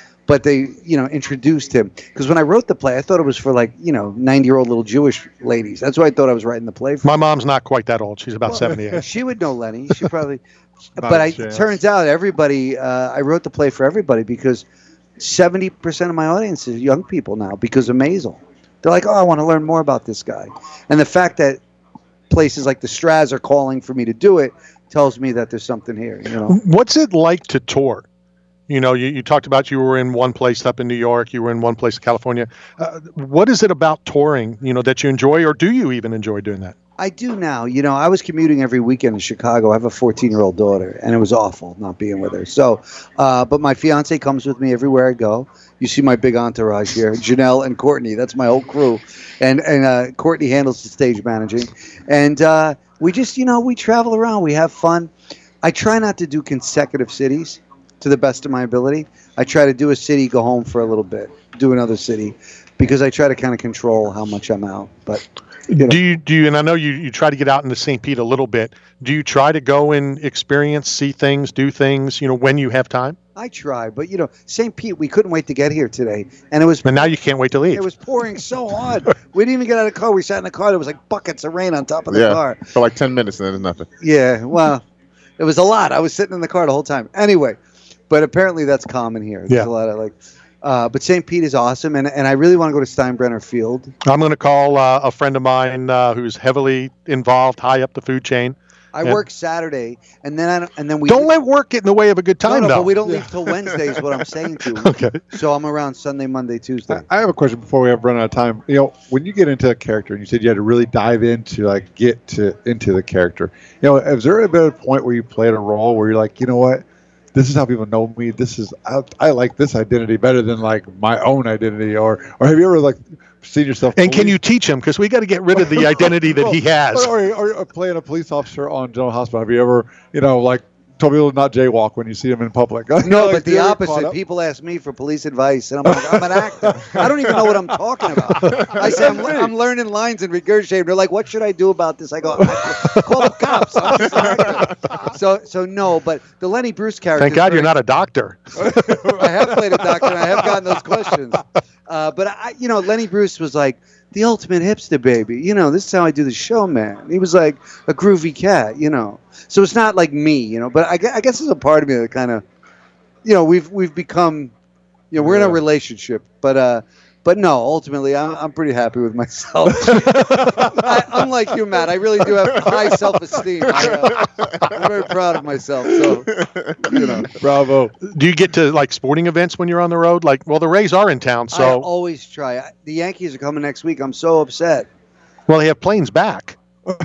introduced him. Because when I wrote the play, I thought it was for 90-year-old little Jewish ladies. That's what I thought I was writing the play for. My mom's not quite that old. She's about 78. She would know Lenny. She probably. It turns out everybody. I wrote the play for everybody because 70% of my audience is young people now because of Maisel. They're like, oh, I want to learn more about this guy, and the fact that places like the Straz are calling for me to do it tells me that there's something here. What's it like to tour? You know, you talked about you were in one place up in New York, you were in one place in California. What is it about touring, you know, that you enjoy, or do you even enjoy doing that? I do now. You know, I was commuting every weekend in Chicago. I have a 14-year-old daughter, and it was awful not being with her. So, but my fiance comes with me everywhere I go. You see my big entourage here, Janelle and Courtney. That's my whole crew. And Courtney handles the stage managing. And we just, you know, we travel around. We have fun. I try not to do consecutive cities to the best of my ability. I try to do a city, go home for a little bit, do another city, because I try to kind of control how much I'm out. But you know. Do you? And I know you try to get out into St. Pete a little bit. Do you try to go and experience, see things, do things, you know, when you have time? I try, but you know, St. Pete, we couldn't wait to get here today, and it was. And now you can't wait to leave. It was pouring so hard. We didn't even get out of the car. We sat in the car. There was like buckets of rain on top of the car. For like 10 minutes, and then there's nothing. Yeah, well, it was a lot. I was sitting in the car the whole time. Anyway, but apparently that's common here. There's a lot of like. But St. Pete is awesome, and I really want to go to Steinbrenner Field. I'm going to call a friend of mine who's heavily involved, high up the food chain. I work Saturday, and then we don't let work get in the way of a good time. No, though. but we don't leave till Wednesday. Is what I'm saying to you. Okay. So I'm around Sunday, Monday, Tuesday. I have a question before we have run out of time. You know, when you get into a character, and you said you had to really dive into into the character. You know, is there been a point where you played a role where you're like, you know what? This is how people know me. This is I like this identity better than like my own identity. Or have you ever like seen yourself? And can you teach him? Because we got to get rid of the identity that he has. Or playing a police officer on General Hospital. Have you ever, you know, like told people to not jaywalk when you see them in public? No, like, but the opposite. People ask me for police advice, and I'm like, I'm an actor. I don't even know what I'm talking about. I say I'm learning lines and regurgitating. They're like, what should I do about this? I go, call the cops. I'm just an actor. So no, but the Lenny Bruce character. Thank God you're not a doctor. I have played a doctor, and I have gotten those questions. But you know, Lenny Bruce was like the ultimate hipster baby. You know, this is how I do the show, man. He was like a groovy cat, you know. So it's not like me, you know. But I guess there's a part of me that kind of, you know, we've become, you know, we're in a relationship. But no, ultimately, I'm pretty happy with myself. Unlike you, Matt, I really do have high self-esteem. I'm very proud of myself. So, you know, bravo. Do you get to like sporting events when you're on the road? Like, well, the Rays are in town, so I always try. The Yankees are coming next week. I'm so upset. Well, they have planes back.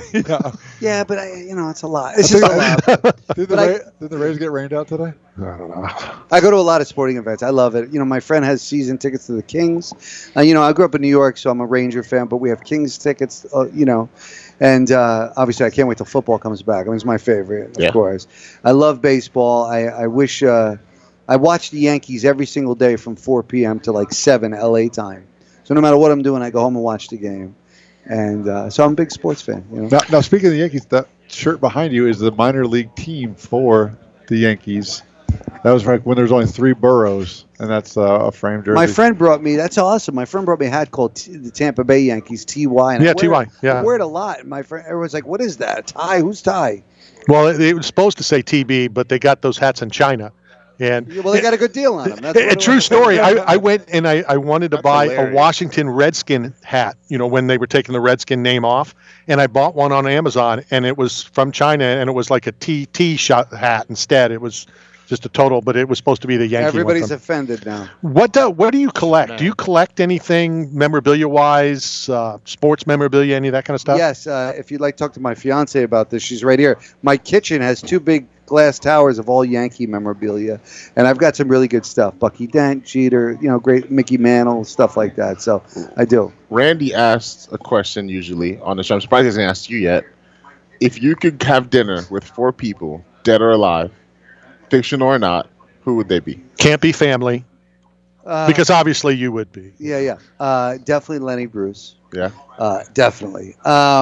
Yeah, but it's a lot. It's just a lot. Did the Rays get rained out today? I don't know. I go to a lot of sporting events. I love it. You know, my friend has season tickets to the Kings. You know, I grew up in New York, so I'm a Ranger fan, but we have Kings tickets, you know. And obviously, I can't wait till football comes back. I mean, it's my favorite, of course. I love baseball. I wish I watch the Yankees every single day from 4 p.m. to like 7 L.A. time. So no matter what I'm doing, I go home and watch the game. And so I'm a big sports fan. You know? Now, speaking of the Yankees, that shirt behind you is the minor league team for the Yankees. That was like when there was only 3 boroughs, and that's a framed jersey. My friend brought me. That's awesome. My friend brought me a hat called the Tampa Bay Yankees TY. And TY. Yeah, I wear it a lot. My friend, everyone's like, "What is that? Ty? Who's Ty?" Well, it was supposed to say TB, but they got those hats in China. And they got a good deal on them. That's a true story. I went and I wanted to buy a Washington Redskin hat, you know, when they were taking the Redskin name off. And I bought one on Amazon, and it was from China, and it was like a TT shot hat instead. It was just a total, but it was supposed to be the Yankee Everybody's offended now. What do you collect? Man. Do you collect anything memorabilia-wise, sports memorabilia, any of that kind of stuff? Yes. If you'd like to talk to my fiance about this, she's right here. My kitchen has 2 big glass towers of all Yankee memorabilia, and I've got some really good stuff. Bucky Dent, Jeter, you know, great Mickey Mantle, stuff like that. So I do. Randy asks a question usually on the show. I'm surprised he hasn't asked you yet. If you could have dinner with 4 people, dead or alive, fiction or not, who would they be? Can't be family, because obviously you would be. Yeah. Definitely Lenny Bruce. Yeah. Definitely.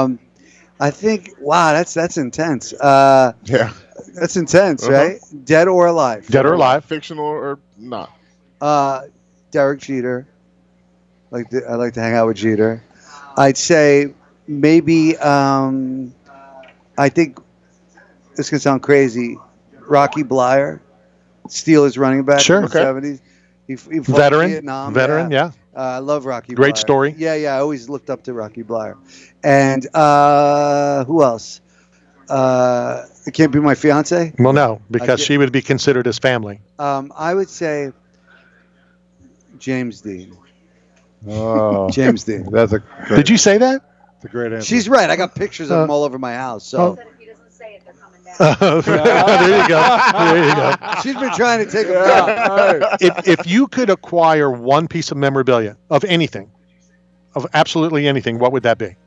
I think. Wow, that's intense. Yeah. That's intense, right? Dead or alive? Dead or alive. Fictional or not? Derek Jeter. I like to hang out with Jeter. I'd say maybe. I think this can sound crazy. Rocky Bleier, Steelers running back in the 70s. He fought veteran. Vietnam. Veteran, yeah. I love Rocky Bleier. Great story. Yeah. I always looked up to Rocky Bleier. And who else? It can't be my fiance? Well, no, because she would be considered as family. I would say James Dean. Oh, James Dean. That's a. Did you say that? That's a great answer. She's right. I got pictures of them all over my house. So. there you go. There you go. She's been trying to take them down. If you could acquire one piece of memorabilia of anything, of absolutely anything, what would that be?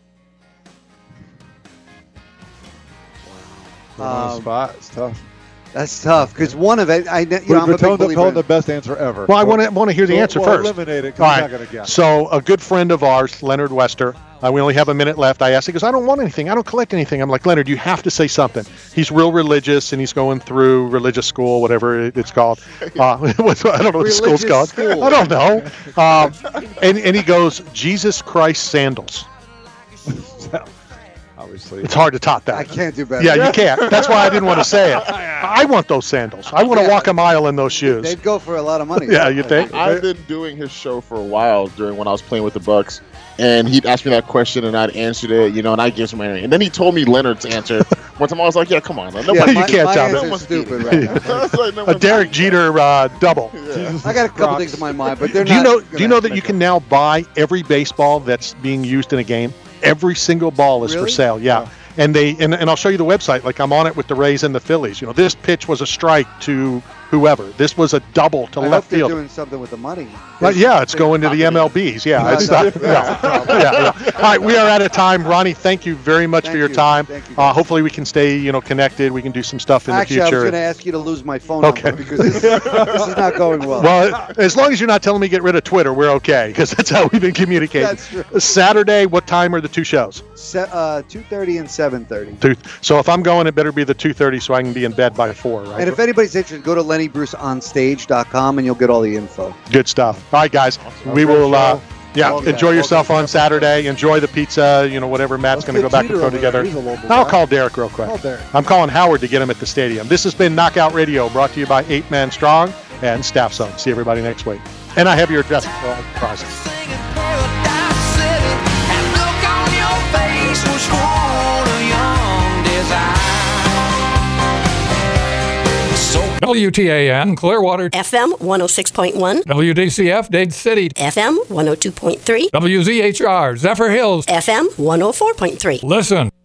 On the spot. It's tough. That's tough because one of it, I'm a big believer in. The best answer ever. Well, I want to hear the answer first. Eliminate it. All right. Not gonna guess. So a good friend of ours, Leonard Wester, we only have a minute left. I asked him, he goes, I don't want anything. I don't collect anything. I'm like, Leonard, you have to say something. He's real religious, and he's going through religious school, whatever it's called. I don't know what the school's called. I don't know. And he goes, Jesus Christ sandals. Obviously. It's hard to top that. I can't do better. Yeah, you can't. That's why I didn't want to say it. I want those sandals. I want to walk a mile in those shoes. They'd go for a lot of money. Yeah, you think? I've been doing his show for a while during when I was playing with the Bucks, and he'd ask me that question, and I'd answered it, and I gave him an answer. And then he told me Leonard's answer. One time I was like, yeah, come on. You can't tell me. It's stupid, right? A Derek Jeter double. Yeah. I got a couple things in my mind, but they're do you know that you can now buy every baseball that's being used in a game? Every single ball is for sale. Yeah. And I'll show you the website. Like I'm on it with the Rays and the Phillies. This pitch was a strike to whoever. This was a double to left field. They're doing something with the money. Yeah, it's going to the MLBs. Yeah, it's not. Yeah. All right, we are out of time. Ronnie, thank you very much for your time. Thank you. Hopefully we can stay connected. We can do some stuff in the future. I was going to ask you to lose my phone number because this is not going well. Well, as long as you're not telling me to get rid of Twitter, we're okay because that's how we've been communicating. That's true. Saturday, what time are the two shows? 2:30 and 7:30. So if I'm going, it better be the 2:30 so I can be in bed by 4, right? And if anybody's interested, go to LennyBruceOnStage.com and you'll get all the info. Good stuff. All right, guys. We will, enjoy yourself on Saturday. Enjoy the pizza, whatever Matt's going to go back and throw together. I'll call Derek real quick. I'm calling Howard to get him at the stadium. This has been Knockout Radio, brought to you by 8 Man Strong and Staff Zone. See everybody next week. And I have your address process. WTAN Clearwater FM 106.1 WDCF Dade City FM 102.3 WZHR Zephyr Hills FM 104.3 Listen